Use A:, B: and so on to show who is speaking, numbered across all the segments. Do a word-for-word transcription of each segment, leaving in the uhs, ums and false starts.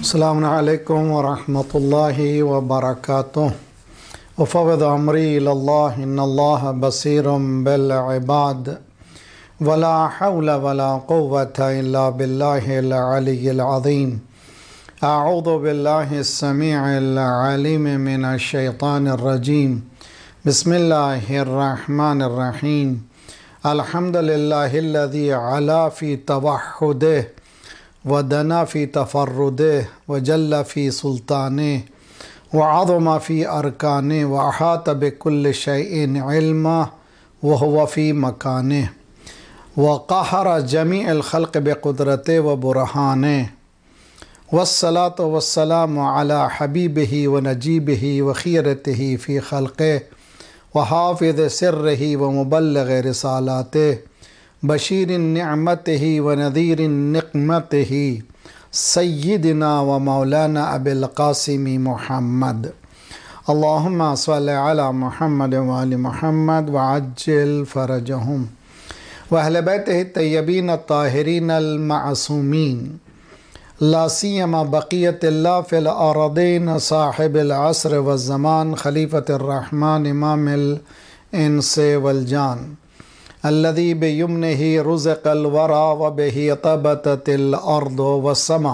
A: السلام علیکم ورحمۃ اللہ وبرکاتہ وفوض امری الی اللہ ان اللہ بصیر بالعباد ولا حول ولا قوة الا باللہ العلی العظیم اعوذ باللہ السمیع العلیم من الشیطان الرجیم بسم اللہ الرحمن الرحیم الحمد للہ الذی علا فی توحدہ ودنا فی تفردہ وجل فی سلطانہ وعظم فی ارکانہ واحاط بکل شیء علما وہو فی مکانہ وقہر جمیع الخلق بقدرتہ وبرہانہ والصلاة والسلام علی حبیبہ ونجیبہ وخیرتہ فی خلقہ وحافظ سرہ ومبلغ رسالاتہ بشیر نعمتہ ونذیر نقمتہ سیدنا و مولانا ابی القاسم محمد اللہم صلی علی محمد وآل محمد وعجل فرجہم واہل بیتہ الطیبین الطاہرین المعصومین لا سیما بقیت اللہ فی الارضین صاحب العصر والزمان خلیفۃ الرحمن امام الانس والجان الذي بيمنه رزق الورى وبه طبتت الأرض والسماء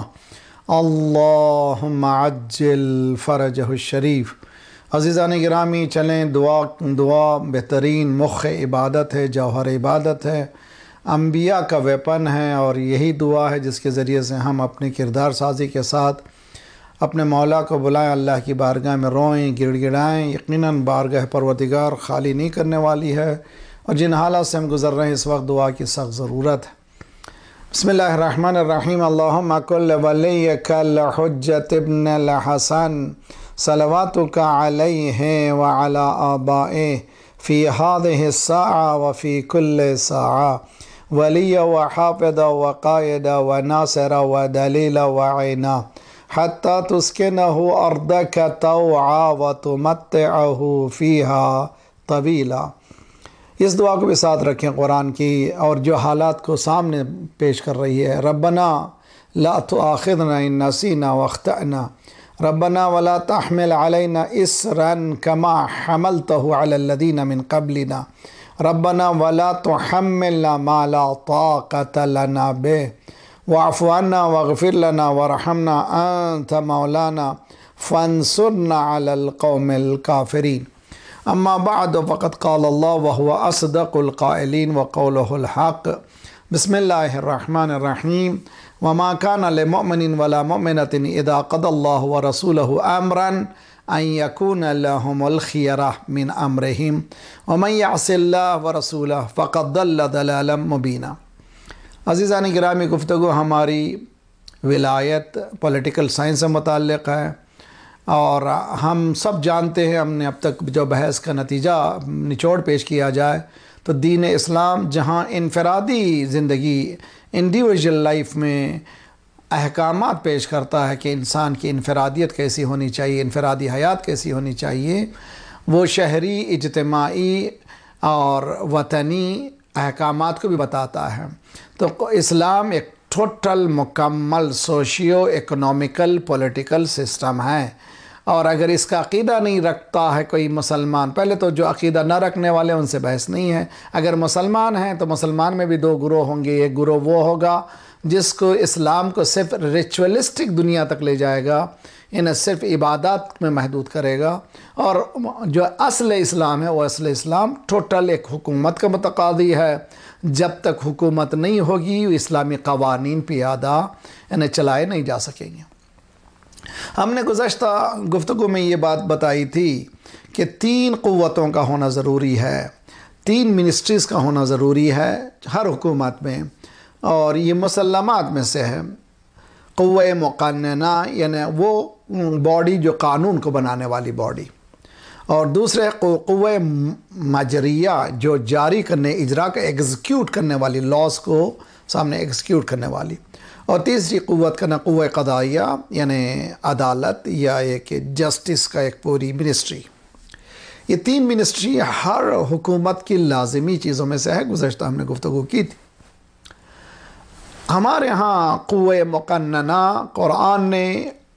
A: اللهم عجل فرجه الشریف۔ عزیزان گرامی، چلیں دعا دعا بہترین مخ عبادت ہے، جوہر عبادت ہے، انبیاء کا ویپن ہے، اور یہی دعا ہے جس کے ذریعے سے ہم اپنی کردار سازی کے ساتھ اپنے مولا کو بلائیں، اللہ کی بارگاہ میں روئیں، گڑ گڑائیں۔ یقیناً بارگاہ پروردگار خالی نہیں کرنے والی ہے، اور جن حالات سے ہم گزر رہے ہیں اس وقت دعا کی سخت ضرورت ہے۔ بسم اللہ الرحمن الرحیم۔ اللہم کل ولیک الحجۃ ابن الحسن صلواتک علیہ وعلی آبائہ فی ہذہ الساعہ وفی کل ساعہ ولی وحافظ وقائد وناصر ودلیل وعینا حتی تسکنہ ارضک طوعا وتمتعہ فیہا طویلا۔ اس دعا کو بھی ساتھ رکھیں قرآن کی، اور جو حالات کو سامنے پیش کر رہی ہے۔ ربنا لا تؤاخذنا ان نسینا واخطأنا ربنا ولا تحمل علينا اسرا كما حملته على الذين من قبلنا ربنا ولا تحملنا ما لا طاقة لنا به واعف عنا واغفر لنا وارحمنا انت مولانا فانصرنا على القوم الكافرين اما بعد فقد قال الله وهو اصدق القائلين وقوله الحق بسم الله الرحمن الرحيم وما كان لمؤمن ولا مؤمنة اذا قضى الله ورسوله امرا ان يكون لهم الخيرة من امرهم ومن يعص الله ورسوله فقد ضل ضلالا مبينا۔ عزیزان گرامی، گفتگو ہماری ولایت پولیٹیکل سائنس سے متعلق ہے، اور ہم سب جانتے ہیں، ہم نے اب تک جو بحث کا نتیجہ نچوڑ پیش کیا جائے تو دین اسلام جہاں انفرادی زندگی انڈیویژل لائف میں احکامات پیش کرتا ہے کہ انسان کی انفرادیت کیسی ہونی چاہیے، انفرادی حیات کیسی ہونی چاہیے، وہ شہری، اجتماعی اور وطنی احکامات کو بھی بتاتا ہے۔ تو اسلام ایک ٹوٹل مکمل سوشیو اکنومیکل پولیٹیکل سسٹم ہے، اور اگر اس کا عقیدہ نہیں رکھتا ہے کوئی مسلمان، پہلے تو جو عقیدہ نہ رکھنے والے ان سے بحث نہیں ہے، اگر مسلمان ہیں تو مسلمان میں بھی دو گروہ ہوں گے۔ ایک گروہ وہ ہوگا جس کو اسلام کو صرف ریچولسٹک دنیا تک لے جائے گا، انہیں صرف عبادات میں محدود کرے گا، اور جو اصل اسلام ہے وہ اصل اسلام ٹوٹل ایک حکومت کا متقاضی ہے۔ جب تک حکومت نہیں ہوگی اسلامی قوانین پیادہ انہیں چلائے نہیں جا سکیں گے۔ ہم نے گزشتہ گفتگو میں یہ بات بتائی تھی کہ تین قوتوں کا ہونا ضروری ہے، تین منسٹریز کا ہونا ضروری ہے ہر حکومت میں، اور یہ مسلمات میں سے ہے۔ قوہ مقننہ یعنی وہ باڈی جو قانون کو بنانے والی باڈی، اور دوسرے قوہ مجریہ جو جاری کرنے، اجرا کا ایگزیکیوٹ کرنے والی، لاز کو سامنے ایگزیکیوٹ کرنے والی، اور تیسری قوت کا نا قوہ قضائیہ یعنی عدالت یا ایک جسٹس کا ایک پوری منسٹری۔ یہ تین منسٹری ہر حکومت کی لازمی چیزوں میں سے ہے، گزشتہ ہم نے گفتگو کی تھی۔ ہمارے ہاں قوہ مقننہ قرآن نے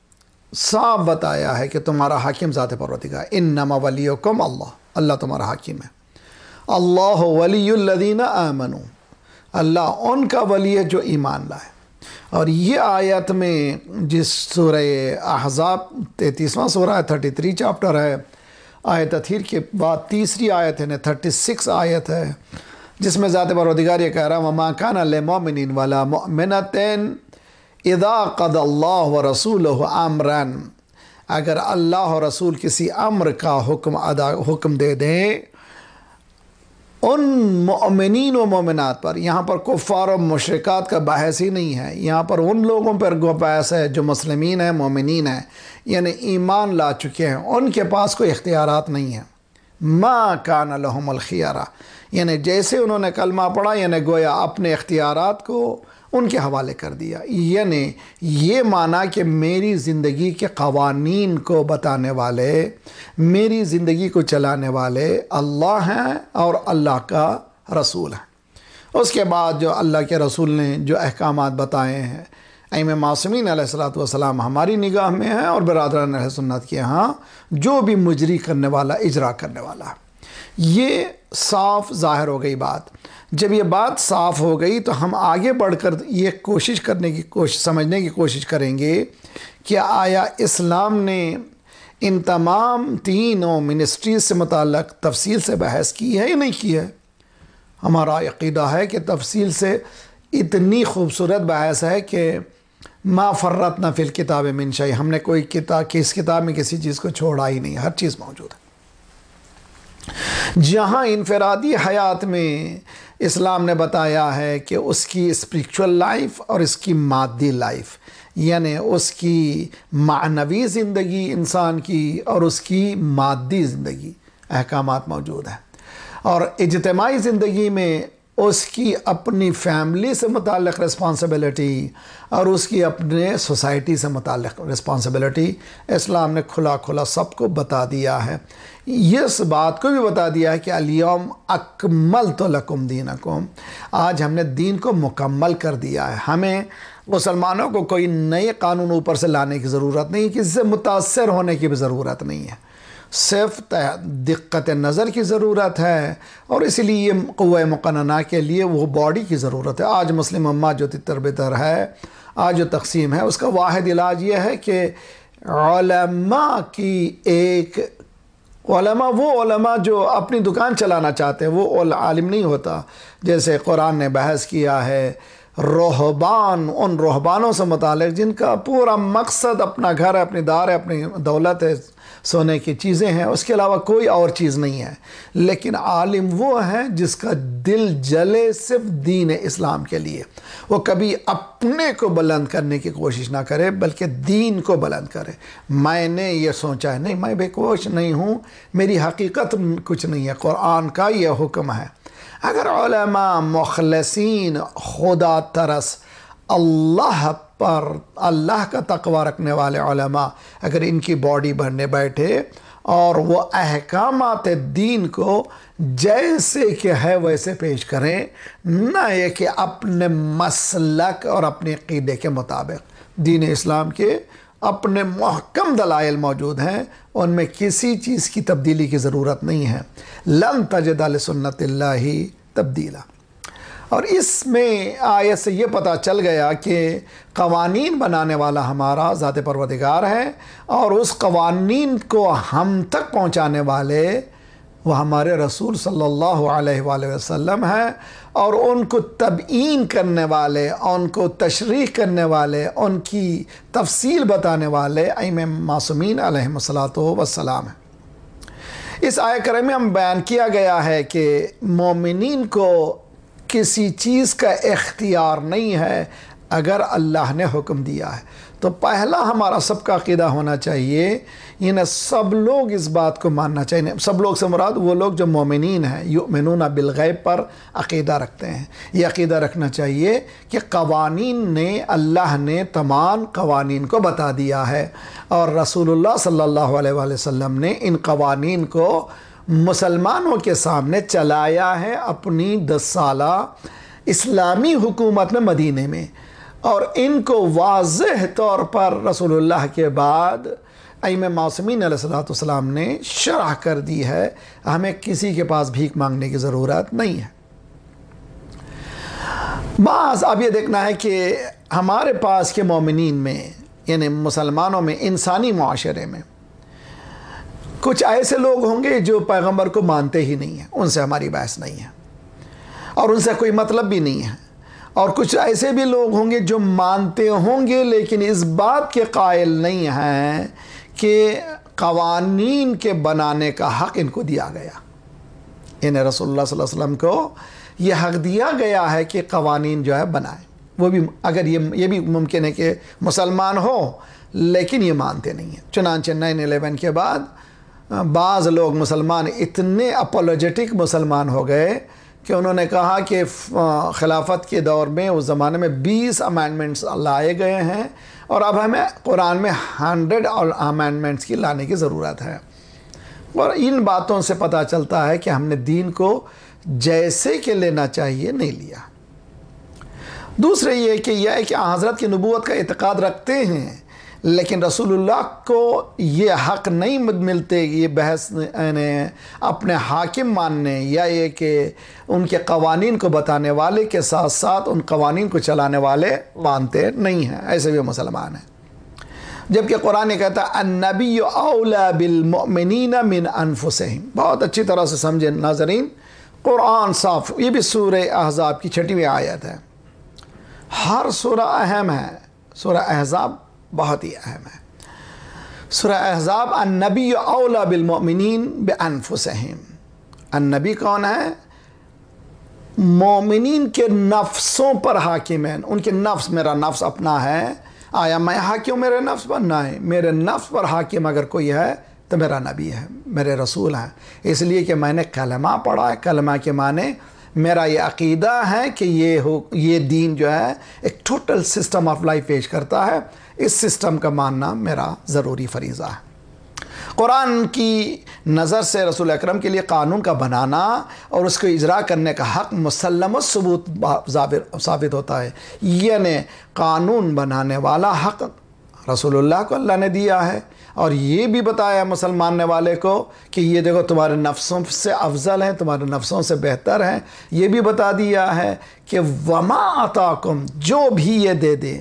A: صاف بتایا ہے کہ تمہارا حاکم ذات پروردگار، انما ولیکم اللہ، اللہ تمہارا حاکم ہے۔ اللہ ولی الذین آمنوا، اللہ ان کا ولی ہے جو ایمان لائے۔ اور یہ آیت میں جس سورہ احزاب تینتیسواں سورہ ہے، تھرٹی تھری چاپٹر ہے، آیت تطہیر کے بعد تیسری آیت ہے، تھرٹی سکس آیت ہے، جس میں ذات پروردگار یہ کہہ رہا ہے وَمَا كَانَ لِمُؤْمِنٍ وَلَا مُؤْمِنَةٍ اِذَا قَضَى اللَّهُ وَرَسُولُهُ أَمْرًا، اگر اللہ اور رسول کسی امر کا حکم ادا حکم دے دیں ان مؤمنین و مومنات پر، یہاں پر کفار و مشرکات کا بحث ہی نہیں ہے، یہاں پر ان لوگوں پر بحث ہے جو مسلمین ہیں، مومنین ہیں، یعنی ایمان لا چکے ہیں، ان کے پاس کوئی اختیارات نہیں ہیں۔ ما کان لہم الخیارہ، یعنی جیسے انہوں نے کلمہ پڑھا یعنی گویا اپنے اختیارات کو ان کے حوالے کر دیا، یعنی یہ معنی کہ میری زندگی کے قوانین کو بتانے والے، میری زندگی کو چلانے والے اللہ ہیں اور اللہ کا رسول ہیں۔ اس کے بعد جو اللہ کے رسول نے جو احکامات بتائے ہیں، ائمہ معصومین علیہ الصلوۃ والسلام ہماری نگاہ میں ہیں اور برادران اہل سنت کے ہاں جو بھی مجری کرنے والا، اجرا کرنے والا ہے۔ یہ صاف ظاہر ہو گئی بات۔ جب یہ بات صاف ہو گئی تو ہم آگے بڑھ کر یہ کوشش کرنے کی کوشش سمجھنے کی کوشش کریں گے کہ آیا اسلام نے ان تمام تینوں منسٹریز سے متعلق تفصیل سے بحث کی ہے یا نہیں کی ہے؟ ہمارا عقیدہ ہے کہ تفصیل سے اتنی خوبصورت بحث ہے کہ ما فرطنا فی الکتاب من شیء، ہم نے کوئی کتاب کس کتاب میں کسی چیز کو چھوڑا ہی نہیں، ہر چیز موجود ہے۔ جہاں انفرادی حیات میں اسلام نے بتایا ہے کہ اس کی اسپریچول لائف اور اس کی مادی لائف، یعنی اس کی معنوی زندگی انسان کی اور اس کی مادی زندگی، احکامات موجود ہیں۔ اور اجتماعی زندگی میں اس کی اپنی فیملی سے متعلق رسپانسبلٹی اور اس کی اپنے سوسائٹی سے متعلق رسپانسبلٹی اسلام نے کھلا کھلا سب کو بتا دیا ہے۔ یہ اس بات کو بھی بتا دیا ہے کہ الیوم اکملت لکم دینکم، آج ہم نے دین کو مکمل کر دیا ہے۔ ہمیں مسلمانوں کو کوئی نئے قانون اوپر سے لانے کی ضرورت نہیں، کسی سے متاثر ہونے کی بھی ضرورت نہیں ہے، صرف دقت نظر کی ضرورت ہے، اور اس لیے یہ قوہ مقننہ کے لیے وہ باڈی کی ضرورت ہے۔ آج مسلم امت جو تتر بتر ہے، آج جو تقسیم ہے، اس کا واحد علاج یہ ہے کہ علماء کی ایک علماء وہ علماء جو اپنی دکان چلانا چاہتے ہیں، وہ عالم نہیں ہوتا۔ جیسے قرآن نے بحث کیا ہے رہبان، ان رہبانوں سے متعلق جن کا پورا مقصد اپنا گھر ہے، اپنی دار ہے، اپنی دولت ہے، سونے کی چیزیں ہیں، اس کے علاوہ کوئی اور چیز نہیں ہے۔ لیکن عالم وہ ہے جس کا دل جلے صرف دین اسلام کے لیے، وہ کبھی اپنے کو بلند کرنے کی کوشش نہ کرے بلکہ دین کو بلند کرے۔ میں نے یہ سوچا ہے، نہیں میں بے کوش نہیں ہوں، میری حقیقت کچھ نہیں ہے، قرآن کا یہ حکم ہے۔ اگر علماء مخلصین، خدا ترس، اللہ پر اللہ کا تقوی رکھنے والے علماء اگر ان کی باڈی بننے بیٹھے اور وہ احکامات دین کو جیسے کہ ہے ویسے پیش کریں، نہ یہ کہ اپنے مسلک اور اپنے عقیدے کے مطابق، دین اسلام کے اپنے محکم دلائل موجود ہیں، ان میں کسی چیز کی تبدیلی کی ضرورت نہیں ہے۔ لن تجد لسنت اللہ تبدیلا۔ اور اس میں آیت سے یہ پتہ چل گیا کہ قوانین بنانے والا ہمارا ذات پروردگار ہے، اور اس قوانین کو ہم تک پہنچانے والے وہ ہمارے رسول صلی اللہ علیہ وآلہ وسلم ہیں، اور ان کو تبیین کرنے والے، ان کو تشریح کرنے والے، ان کی تفصیل بتانے والے ائمہ معصومین علیہم الصلوۃ والسلام ہیں۔ اس آیت کریمہ میں ہم بیان کیا گیا ہے کہ مومنین کو کسی چیز کا اختیار نہیں ہے اگر اللہ نے حکم دیا ہے۔ تو پہلا ہمارا سب کا عقیدہ ہونا چاہیے، یعنی سب لوگ اس بات کو ماننا چاہیے، سب لوگ سے مراد وہ لوگ جو مومنین ہیں، یؤمنون بالغیب پر عقیدہ رکھتے ہیں۔ یہ عقیدہ رکھنا چاہیے کہ قوانین نے، اللہ نے تمام قوانین کو بتا دیا ہے، اور رسول اللہ صلی اللہ علیہ وآلہ وسلم نے ان قوانین کو مسلمانوں کے سامنے چلایا ہے اپنی دس سالہ اسلامی حکومت میں مدینے میں۔ اور ان کو واضح طور پر رسول اللہ کے بعد ائمہ معصومین علیہ الصلوۃ والسلام نے شرح کر دی ہے، ہمیں کسی کے پاس بھیک مانگنے کی ضرورت نہیں ہے۔ بعض اب یہ دیکھنا ہے کہ ہمارے پاس کے مومنین میں یعنی مسلمانوں میں انسانی معاشرے میں کچھ ایسے لوگ ہوں گے جو پیغمبر کو مانتے ہی نہیں ہیں، ان سے ہماری بحث نہیں ہے اور ان سے کوئی مطلب بھی نہیں ہے، اور کچھ ایسے بھی لوگ ہوں گے جو مانتے ہوں گے لیکن اس بات کے قائل نہیں ہیں کہ قوانین کے بنانے کا حق ان کو دیا گیا، انہیں رسول اللہ صلی اللہ علیہ وسلم کو یہ حق دیا گیا ہے کہ قوانین جو ہے بنائیں، وہ بھی اگر یہ یہ بھی ممکن ہے کہ مسلمان ہو لیکن یہ مانتے نہیں ہیں۔ چنانچہ نائن الیون کے بعد بعض لوگ مسلمان اتنے اپولوجیٹک مسلمان ہو گئے کہ انہوں نے کہا کہ خلافت کے دور میں اس زمانے میں بیس امینڈمنٹس لائے گئے ہیں اور اب ہمیں قرآن میں ہنڈریڈ امینڈمنٹس کی لانے کی ضرورت ہے، اور ان باتوں سے پتہ چلتا ہے کہ ہم نے دین کو جیسے کہ لینا چاہیے نہیں لیا۔ دوسرے یہ کہ یہ ہے کہ حضرت کی نبوت کا اعتقاد رکھتے ہیں لیکن رسول اللہ کو یہ حق نہیں ملتے یہ بحث اپنے حاکم ماننے یا یہ کہ ان کے قوانین کو بتانے والے کے ساتھ ساتھ ان قوانین کو چلانے والے مانتے نہیں ہیں، ایسے بھی مسلمان ہیں۔ جبکہ قرآن کہتا ہے النبی اولا بالمؤمنین من انفسہم، بہت اچھی طرح سے سمجھیں ناظرین، قرآن صاف، یہ بھی سورہ احزاب کی چھٹیویں آیت ہے۔ ہر سورہ اہم ہے، سورہ احزاب بہت ہی اہم ہے۔ سورہ احزاب النبی اولا بالمؤمنین بانفسہم، النبی کون ہے؟ مومنین کے نفسوں پر حاکم ہے، ان کے نفس، میرا نفس اپنا ہے، آیا میں حاکم میرے نفس پر؟ نہیں، میرے نفس پر حاکم اگر کوئی ہے تو میرا نبی ہے، میرے رسول ہیں، اس لیے کہ میں نے کلمہ پڑھا ہے، کلمہ کے معنی میرا یہ عقیدہ ہے کہ یہ ہو یہ دین جو ہے ایک ٹوٹل سسٹم آف لائف پیش کرتا ہے، اس سسٹم کا ماننا میرا ضروری فریضہ ہے۔ قرآن کی نظر سے رسول اکرم کے لیے قانون کا بنانا اور اس کو اجرا کرنے کا حق مسلم الثبوت ثابت ہوتا ہے، یعنی قانون بنانے والا حق رسول اللہ کو اللہ نے دیا ہے، اور یہ بھی بتایا مسلمان نے والے کو کہ یہ دیکھو تمہارے نفسوں سے افضل ہیں، تمہارے نفسوں سے بہتر ہیں، یہ بھی بتا دیا ہے کہ وما آتاکم، جو بھی یہ دے دے،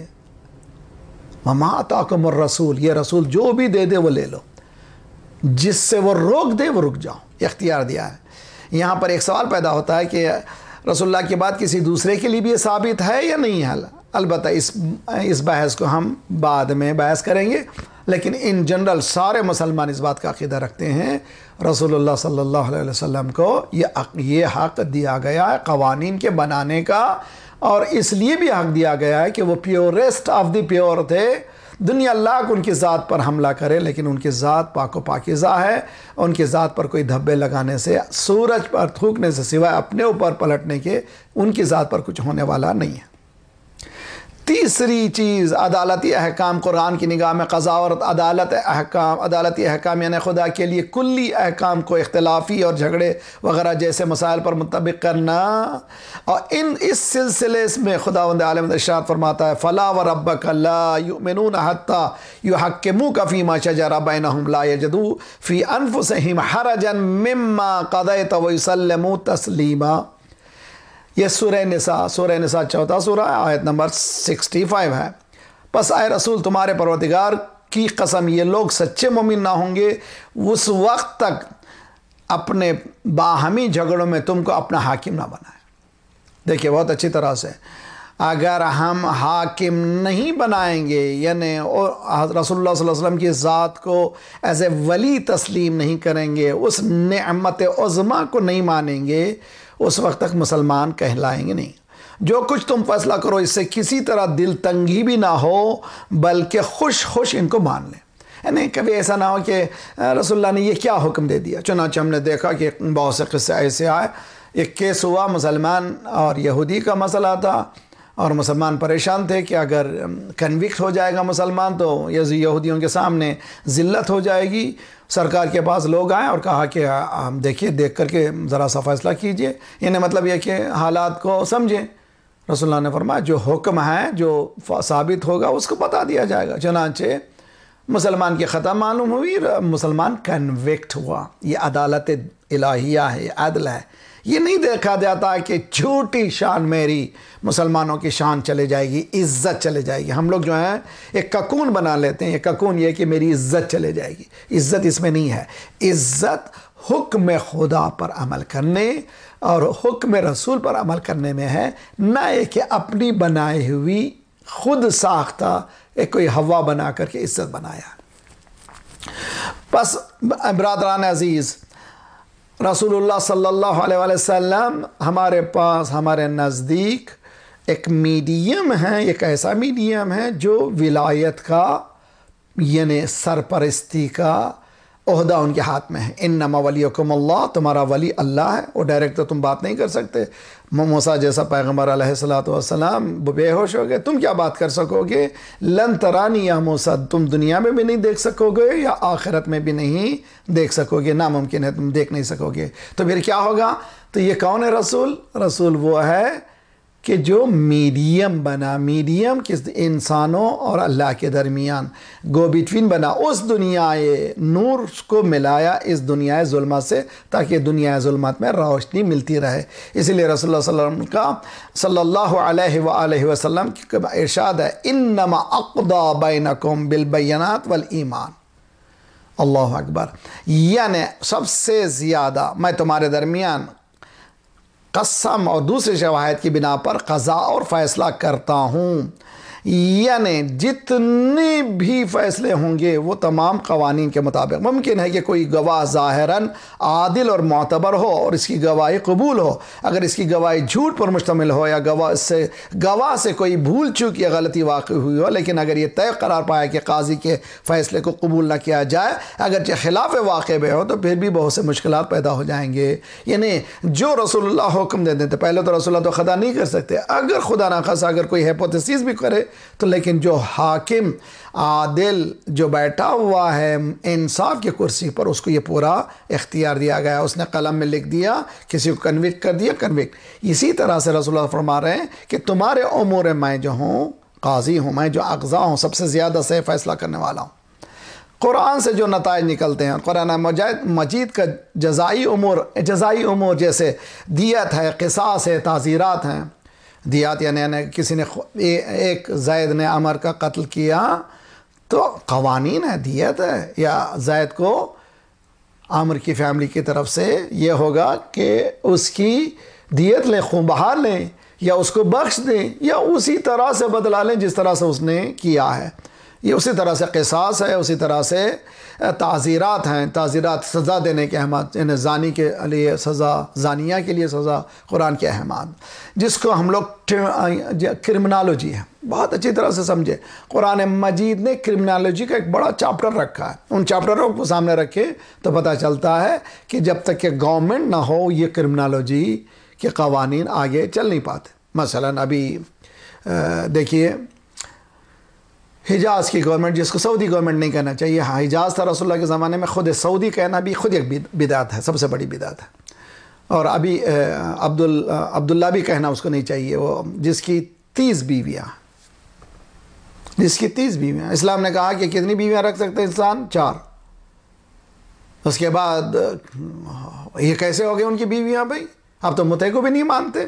A: وما آتاکم الرسول، یہ رسول جو بھی دے دے وہ لے لو، جس سے وہ روک دے وہ رک جاؤ، اختیار دیا ہے۔ یہاں پر ایک سوال پیدا ہوتا ہے کہ رسول اللہ کے بعد کسی دوسرے کے لیے بھی یہ ثابت ہے یا نہیں ہے؟ البتہ اس اس بحث کو ہم بعد میں بحث کریں گے، لیکن ان جنرل سارے مسلمان اس بات کا عقیدہ رکھتے ہیں رسول اللہ صلی اللہ علیہ وسلم کو یہ یہ حق دیا گیا ہے قوانین کے بنانے کا، اور اس لیے بھی حق دیا گیا ہے کہ وہ پیورسٹ آف دی پیور تھے۔ دنیا اللہ کو ان کی ذات پر حملہ کرے لیکن ان کی ذات پاک و پاکیزہ ہے، ان کی ذات پر کوئی دھبے لگانے سے، سورج پر تھوکنے سے سوائے اپنے اوپر پلٹنے کے ان کی ذات پر کچھ ہونے والا نہیں ہے۔ تیسری چیز عدالتی احکام، قرآن کی نگاہ میں قضا اور عدالت احکام، عدالتی احکام یعنی خدا کے لیے کلی احکام کو اختلافی اور جھگڑے وغیرہ جیسے مسائل پر مطبق کرنا، اور ان اس سلسلے میں خداوند عالم ارشاد فرماتا ہے فَلَا وَرَبَّكَ لَا يُؤْمِنُونَ حَتَّى يُحَكِّمُوكَ فِي مَا شَجَرَ بَيْنَهُمْ لَا يَجِدُوا فِي أَنفُسِهِمْ حَرَجًا مِّمَّا قَضَيْتَ وَيُسَلِّمُوا تَسْلِيمًا۔ یہ سورہ نساء، سورہ نساء چوتھا سورہ آیت نمبر سکسٹی فائیو ہے۔ پس اے رسول تمہارے پروردگار کی قسم یہ لوگ سچے مومن نہ ہوں گے اس وقت تک اپنے باہمی جھگڑوں میں تم کو اپنا حاکم نہ بنائے۔ دیکھیے بہت اچھی طرح سے، اگر ہم حاکم نہیں بنائیں گے یعنی رسول اللہ صلی اللہ علیہ وسلم کی ذات کو ایز اے ولی تسلیم نہیں کریں گے، اس نعمت عظمیٰ کو نہیں مانیں گے، اس وقت تک مسلمان کہلائیں گے نہیں۔ جو کچھ تم فیصلہ کرو اس سے کسی طرح دل تنگی بھی نہ ہو بلکہ خوش خوش ان کو مان لیں، یعنی کبھی ایسا نہ ہو کہ رسول اللہ نے یہ کیا حکم دے دیا۔ چنانچہ ہم نے دیکھا کہ بہت سے قصے ایسے آئے، ایک کیس ہوا مسلمان اور یہودی کا مسئلہ تھا، اور مسلمان پریشان تھے کہ اگر کنوکٹ ہو جائے گا مسلمان تو یہودیوں کے سامنے ذلت ہو جائے گی۔ سرکار کے پاس لوگ آئے اور کہا کہ دیکھیے دیکھ کر کے ذرا سا فیصلہ کیجئے، یعنی مطلب یہ کہ حالات کو سمجھیں۔ رسول اللہ نے فرمایا جو حکم ہے جو ثابت ہوگا اس کو بتا دیا جائے گا۔ چنانچہ مسلمان کی خطا معلوم ہوئی، مسلمان کنوکٹ ہوا۔ یہ عدالت الہیہ ہے، یہ عدل ہے۔ یہ نہیں دیکھا جاتا کہ چھوٹی شان میری مسلمانوں کی شان چلے جائے گی، عزت چلے جائے گی۔ ہم لوگ جو ہیں ایک ککون بنا لیتے ہیں، یہ ککون یہ کہ میری عزت چلے جائے گی۔ عزت اس میں نہیں ہے۔ عزت حکم خدا پر عمل کرنے اور حکم رسول پر عمل کرنے میں ہے، نہ ایک کہ اپنی بنائی ہوئی خود ساختہ ایک کوئی ہوا بنا کر کے عزت بنایا۔ پس برادران عزیز، رسول اللہ صلی اللہ علیہ وآلہ وسلم ہمارے پاس، ہمارے نزدیک ایک میڈیم ہے، ایک ایسا میڈیم ہے جو ولایت کا یعنی سرپرستی کا عہدہ ان کے ہاتھ میں ہے۔ انما ولیکم اللہ، تمہارا ولی اللہ ہے۔ وہ ڈائریکٹ تو تم بات نہیں کر سکتے۔ موسیٰ جیسا پیغمبر علیہ الصلوۃ والسلام بے ہوش ہو گئے، تم کیا بات کر سکو گے؟ لن ترانی یا موسیٰ، تم دنیا میں بھی نہیں دیکھ سکو گے یا آخرت میں بھی نہیں دیکھ سکو گے، ناممکن ہے، تم دیکھ نہیں سکو گے۔ تو پھر کیا ہوگا؟ تو یہ کون ہے رسول؟ رسول وہ ہے کہ جو میڈیم بنا، میڈیم کس انسانوں اور اللہ کے درمیان گو بٹوین بنا، اس دنیا نور کو ملایا اس دنیا ظلمت سے، تاکہ دنیا ظلمت میں روشنی ملتی رہے۔ اسی لیے رسول اللہ صلی اللہ علیہ وسلم کا صلی اللہ علیہ وآلہ وسلم کی ارشاد ہے، انما اقضی بینکم بالبینات والایمان۔ اللہ اکبر، یعنی سب سے زیادہ میں تمہارے درمیان قسم اور دوسرے شواہد کی بنا پر قضا اور فیصلہ کرتا ہوں، یعنی جتنے بھی فیصلے ہوں گے وہ تمام قوانین کے مطابق۔ ممکن ہے کہ کوئی گواہ ظاہراً عادل اور معتبر ہو اور اس کی گواہی قبول ہو، اگر اس کی گواہی جھوٹ پر مشتمل ہو یا گواہ سے گواہ سے کوئی بھول چوک یا غلطی واقع ہوئی ہو، لیکن اگر یہ طے قرار پایا کہ قاضی کے فیصلے کو قبول نہ کیا جائے، اگرچہ خلاف واقع میں ہو، تو پھر بھی بہت سے مشکلات پیدا ہو جائیں گے۔ یعنی جو رسول اللہ حکم دے دیتے، پہلے تو رسول اللہ تو خطا نہیں کر سکتے، اگر خدا نخواستہ اگر کوئی ہیپوتھیسس بھی کرے تو، لیکن جو حاکم عادل جو بیٹھا ہوا ہے انصاف کی کرسی پر، اس کو یہ پورا اختیار دیا گیا، اس نے قلم میں لکھ دیا، کسی کو کنوکٹ کر دیا، کنوکٹ۔ اسی طرح سے رسول اللہ فرما رہے ہیں کہ تمہارے امور میں جو ہوں قاضی ہوں، میں جو اقضا ہوں، سب سے زیادہ صحیح فیصلہ کرنے والا ہوں۔ قرآن سے جو نتائج نکلتے ہیں، قرآن مجید کا جزائی امور جزائی امور جیسے دیت ہے، قصاص ہے، تعزیرات ہیں۔ دیات یعنی کسی نے ایک زید نے عمر کا قتل کیا تو قوانین ہے، دیت ہے، یا زید کو عمر کی فیملی کی طرف سے یہ ہوگا کہ اس کی دیت لیں، خون بہار لیں، یا اس کو بخش دیں، یا اسی طرح سے بدلا لیں جس طرح سے اس نے کیا ہے۔ یہ اسی طرح سے قصاص ہے، اسی طرح سے تعزیرات ہیں، تعزیرات سزا دینے کے احکامات، یعنی زانی کے لیے سزا، زانیہ کے لیے سزا، قرآن کے احکامات، جس کو ہم لوگ کرمنالوجی ہے، بہت اچھی طرح سے سمجھے۔ قرآن مجید نے کرمنالوجی کا ایک بڑا چیپٹر رکھا ہے، ان چیپٹروں کو سامنے رکھے تو پتہ چلتا ہے کہ جب تک کہ گورنمنٹ نہ ہو یہ کرمنالوجی کے قوانین آگے چل نہیں پاتے۔ مثلا ابھی دیکھیے حجاز کی گورنمنٹ، جس کو سعودی گورنمنٹ نہیں کہنا چاہیے، ہاں حجاز تھا رسول اللہ کے زمانے میں، خود سعودی کہنا بھی خود ایک بدعت ہے، سب سے بڑی بدعت ہے۔ اور ابھی عبد عبداللہ بھی کہنا اس کو نہیں چاہیے، وہ جس کی تیس بیویاں جس کی تیس بیویاں اسلام نے کہا کہ کتنی بیویاں رکھ سکتے انسان؟ چار۔ اس کے بعد یہ کیسے ہو گئے ان کی بیویاں؟ بھائی اب تو متے کو بھی نہیں مانتے۔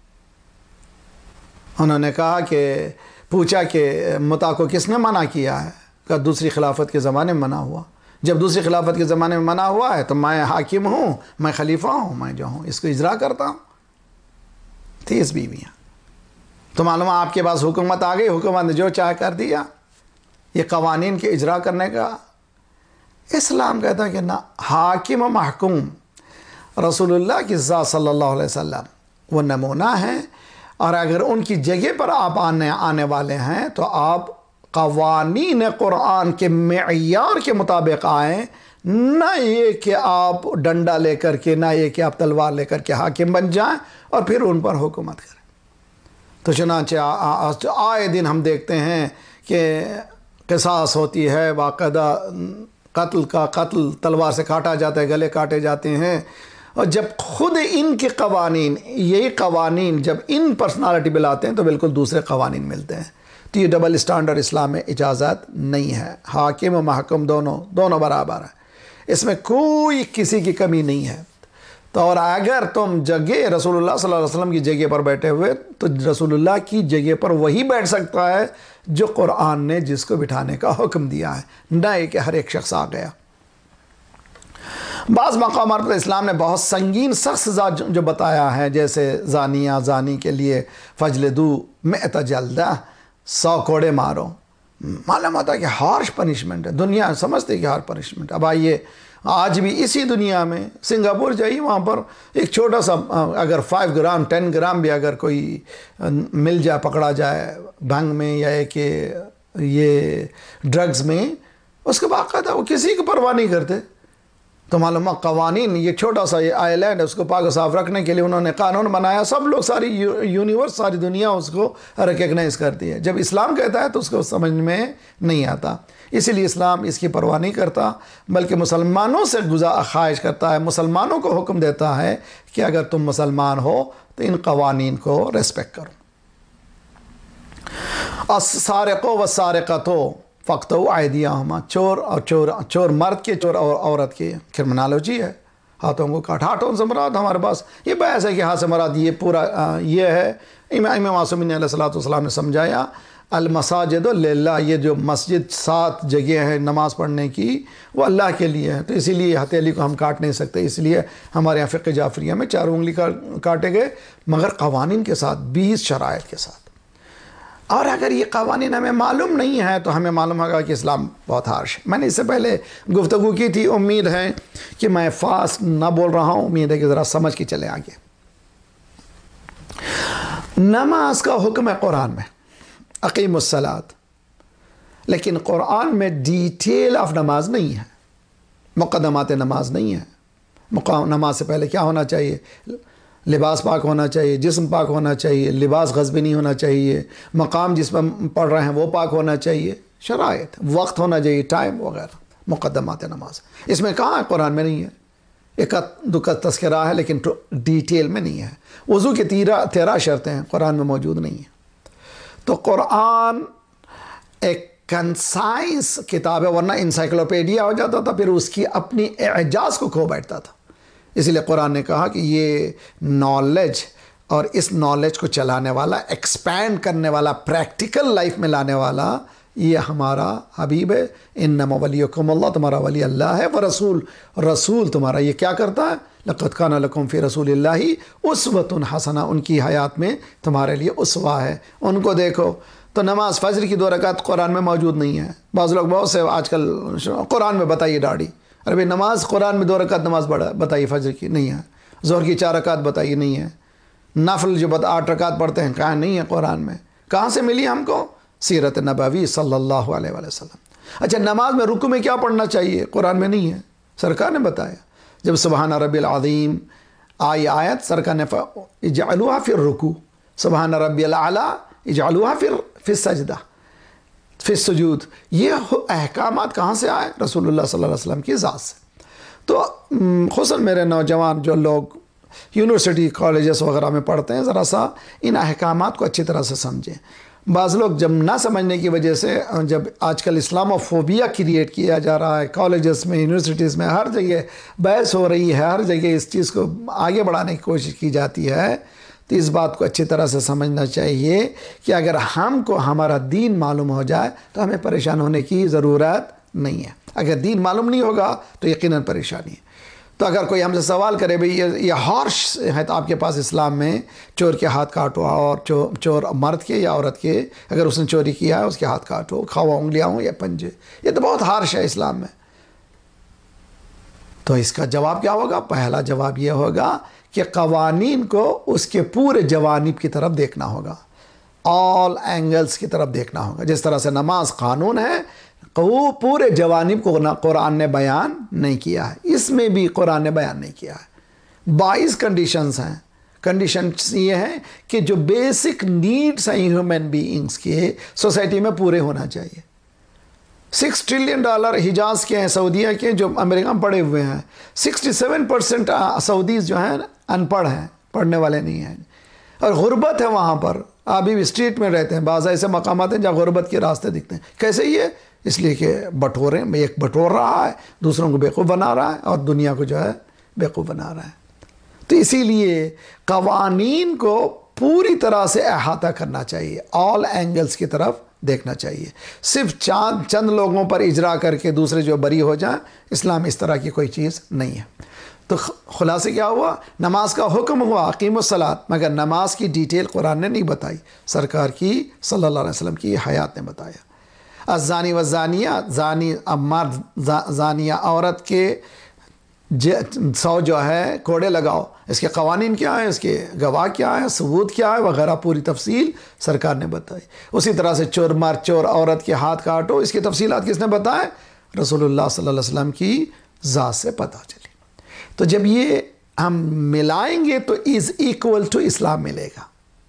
A: انہوں نے کہا کہ پوچھا کہ متا کو کس نے منع کیا ہے؟ کہ دوسری خلافت کے زمانے میں منع ہوا۔ جب دوسری خلافت کے زمانے میں منع ہوا ہے تو میں حاکم ہوں، میں خلیفہ ہوں، میں جو ہوں اس کو اجرا کرتا ہوں۔ تیس بیویاں، تو معلوم آپ کے پاس حکومت آ گئی، حکومت نے جو چاہ کر دیا۔ یہ قوانین کے اجرا کرنے کا اسلام کہتا ہے کہ نہ، حاکم و محکوم رسول اللہ کی ذات صلی اللہ علیہ وسلم وہ نمونہ ہیں، اور اگر ان کی جگہ پر آپ آنے آنے والے ہیں تو آپ قوانین قرآن کے معیار کے مطابق آئیں، نہ یہ کہ آپ ڈنڈا لے کر کے، نہ یہ کہ آپ تلوار لے کر کے حاکم بن جائیں اور پھر ان پر حکومت کریں۔ تو چنانچہ آئے دن ہم دیکھتے ہیں کہ قصاص ہوتی ہے، باقاعدہ قتل کا قتل تلوار سے کاٹا جاتا ہے، گلے کاٹے جاتے ہیں، اور جب خود ان کے قوانین، یہی قوانین جب ان پرسنالٹی پہ لاتے ہیں تو بالکل دوسرے قوانین ملتے ہیں. تو یہ ڈبل اسٹینڈرڈ اسلام میں اجازت نہیں ہے. حاکم و محکم دونوں دونوں برابر ہیں، اس میں کوئی کسی کی کمی نہیں ہے. تو اور اگر تم جگہ رسول اللہ صلی اللہ علیہ وسلم کی جگہ پر بیٹھے ہوئے تو رسول اللہ کی جگہ پر وہی بیٹھ سکتا ہے جو قرآن نے جس کو بٹھانے کا حکم دیا ہے، نہ کہ ہر ایک شخص آ گیا. بعض مقامات پر اسلام نے بہت سنگین سخت سزا جو بتایا ہے، جیسے زانیہ زانی کے لیے فجلدو مئت جلدہ، سو کوڑے مارو. معلوم ہوتا ہے کہ ہارش پنشمنٹ ہے، دنیا سمجھتے کہ ہارش پنشمنٹ. اب آئیے آج بھی اسی دنیا میں سنگاپور جائیے، وہاں پر ایک چھوٹا سا اگر فائیو گرام ٹین گرام بھی اگر کوئی مل جائے، پکڑا جائے بھنگ میں یا کہ یہ ڈرگز میں، اس کے باقاعدہ وہ کسی کو پرواہ نہیں کرتے. تو معلوم قوانین، یہ چھوٹا سا یہ آئی لینڈ اس کو پاک و صاف رکھنے کے لیے انہوں نے قانون بنایا، سب لوگ ساری یونیورس ساری دنیا اس کو ریکگنائز کرتی ہے. جب اسلام کہتا ہے تو اس کو سمجھ میں نہیں آتا، اسی لیے اسلام اس کی پرواہ نہیں کرتا، بلکہ مسلمانوں سے گزار خواہش کرتا ہے، مسلمانوں کو حکم دیتا ہے کہ اگر تم مسلمان ہو تو ان قوانین کو ریسپیکٹ کرو. السارقو والسارقتو فقطعوا ایدیہما، چور اور چور چور مرد کے، چور اور عورت کے کرمنالوجی ہے. ہاتھوں کو کاٹ، ہاتھوں سے مراد ہمارے پاس یہ بحث ہے کہ ہاتھ سے مراد یہ پورا یہ ہے. امام معصومین علیہ الصلوۃ والسلام نے سمجھایا المساجد للہ، یہ جو مسجد سات جگہ ہے نماز پڑھنے کی وہ اللہ کے لیے ہے. تو اسی لیے ہتھیلی کو ہم کاٹ نہیں سکتے، اس لیے ہمارے یہاں فقہ جعفریہ میں چار انگلی کاٹے گئے، مگر قوانین کے ساتھ، بیس شرائط کے ساتھ. اور اگر یہ قوانین ہمیں معلوم نہیں ہے تو ہمیں معلوم ہوگا کہ اسلام بہت ہارش ہے. میں نے اس سے پہلے گفتگو کی تھی، امید ہے کہ میں فاسٹ نہ بول رہا ہوں، امید ہے کہ ذرا سمجھ کے چلے آگے. نماز کا حکم ہے قرآن میں، اقیم الصلاۃ، لیکن قرآن میں ڈیٹیل آف نماز نہیں ہے، مقدمات نماز نہیں ہے. نماز سے پہلے کیا ہونا چاہیے؟ لباس پاک ہونا چاہیے، جسم پاک ہونا چاہیے، لباس غصبی نہیں ہونا چاہیے، مقام جس پر پڑھ رہے ہیں وہ پاک ہونا چاہیے، شرائط، وقت ہونا چاہیے، ٹائم وغیرہ، مقدمات نماز. اس میں کہاں ہے؟ قرآن میں نہیں ہے. ایک دو کا تذکرہ ہے لیکن ڈیٹیل میں نہیں ہے. وضو کی تیرہ تیرہ شرطیں ہیں، قرآن میں موجود نہیں ہیں. تو قرآن ایک کنسائنس کتاب ہے، ورنہ انسائکلوپیڈیا ہو جاتا تھا، پھر اس کی اپنی اعجاز کو کھو بیٹھتا تھا. اسی لیے قرآن نے کہا کہ یہ نالج اور اس نالج کو چلانے والا، ایکسپینڈ کرنے والا، پریکٹیکل لائف میں لانے والا یہ ہمارا حبیب ہے. انما ولیکم اللہ، تمہارا ولی اللہ ہے، ورسول، رسول تمہارا یہ کیا کرتا ہے؟ لقد کان لکم فی رسول اللہ اسوۃ حسنہ، ان کی حیات میں تمہارے لیے اسوہ ہے، ان کو دیکھو. تو نماز فجر کی دو رکعت قرآن میں موجود نہیں ہے. بعض لوگ بہت سے آج کل قرآن میں بتائیے داڑھی، ارے بھائی نماز قرآن میں دو رکعت نماز بڑھا بتائیے، فجر کی نہیں ہے، ظہر کی چار رکعت بتائیے نہیں ہے، نفل جو بتا آٹھ رکعت پڑھتے ہیں کہاں نہیں ہے قرآن میں. کہاں سے ملی ہم کو؟ سیرت نبوی صلی اللہ علیہ وآلہ وسلم. اچھا نماز میں رکوع میں کیا پڑھنا چاہیے؟ قرآن میں نہیں ہے، سرکار نے بتایا. جب سبحان ربی العظیم آئی آیت، سرکار نے اجعلوها فی الرکوع، سبحان ربی الاعلیٰ اجعلوها فی فی السجدہ، فی السجود. یہ احکامات کہاں سے آئے؟ رسول اللہ صلی اللہ علیہ وسلم کی ذات سے. تو خصوصاً میرے نوجوان جو لوگ یونیورسٹی کالجز وغیرہ میں پڑھتے ہیں، ذرا سا ان احکامات کو اچھی طرح سے سمجھیں. بعض لوگ جب نہ سمجھنے کی وجہ سے، جب آج کل اسلاموفوبیا کریٹ کیا جا رہا ہے کالجز میں، یونیورسٹیز میں، ہر جگہ بحث ہو رہی ہے، ہر جگہ اس چیز کو آگے بڑھانے کی کوشش کی جاتی ہے، تو اس بات کو اچھی طرح سے سمجھنا چاہیے کہ اگر ہم کو ہمارا دین معلوم ہو جائے تو ہمیں پریشان ہونے کی ضرورت نہیں ہے. اگر دین معلوم نہیں ہوگا تو یقیناً پریشانی ہے. تو اگر کوئی ہم سے سوال کرے بھئی یہ ہارش ہے تو آپ کے پاس اسلام میں چور کے ہاتھ کاٹو، اور چور مرد کے یا عورت کے، اگر اس نے چوری کیا ہے اس کے ہاتھ کاٹو، کھوا انگلیاں ہوں یا پنجے، یہ تو بہت ہارش ہے اسلام میں. تو اس کا جواب کیا ہوگا؟ پہلا جواب یہ ہوگا کہ قوانین کو اس کے پورے جوانب کی طرف دیکھنا ہوگا، آل اینگلز کی طرف دیکھنا ہوگا. جس طرح سے نماز قانون ہے، وہ پورے جوانب کو قرآن نے بیان نہیں کیا ہے، اس میں بھی قرآن نے بیان نہیں کیا ہے. بائیس کنڈیشنز ہیں. کنڈیشنز یہ ہیں کہ جو بیسک نیڈز ہیں ہیومن بینگز کے سوسائٹی میں پورے ہونا چاہیے. سکس ٹریلین ڈالر حجاز کے ہیں، سعودیہ کے، جو امریکہ میں پڑے ہوئے ہیں. سکسٹی سیون پرسینٹ سعودیز جو ہیں ان پڑھ ہیں، پڑھنے والے نہیں ہیں، اور غربت ہے وہاں پر. ابھی بھی اسٹریٹ میں رہتے ہیں، بعض ایسے مقامات ہیں جہاں غربت کے راستے دکھتے ہیں. کیسے یہ؟ اس لیے کہ بٹورے میں ایک بٹور رہا ہے، دوسروں کو بیوقوف بنا رہا ہے، اور دنیا کو جو ہے بیوقوف بنا رہا ہے. تو اسی لیے قوانین کو پوری طرح سے احاطہ کرنا چاہیے، آل اینگلز کی طرف دیکھنا چاہیے. صرف چاند چند لوگوں پر اجرا کر کے دوسرے جو بری ہو جائیں، اسلام اس طرح کی کوئی چیز نہیں ہے. تو خلاصے کیا ہوا؟ نماز کا حکم ہوا اقیم الصلاۃ، مگر نماز کی ڈیٹیل قرآن نے نہیں بتائی، سرکار کی صلی اللہ علیہ وسلم کی حیات نے بتایا. الزانی والزانیہ، زانی مرد زانیہ عورت کے سو جو ہے کوڑے لگاؤ. اس کے قوانین کیا ہیں، اس کے گواہ کیا ہے، ثبوت کیا ہے وغیرہ، پوری تفصیل سرکار نے بتائی. اسی طرح سے چور مار چور عورت کے ہاتھ کاٹو، اس کی تفصیلات کس نے بتائے؟ رسول اللہ صلی اللہ علیہ وسلم کی ذات سے پتہ چلی. تو جب یہ ہم ملائیں گے تو از ایکول ٹو اسلام ملے گا.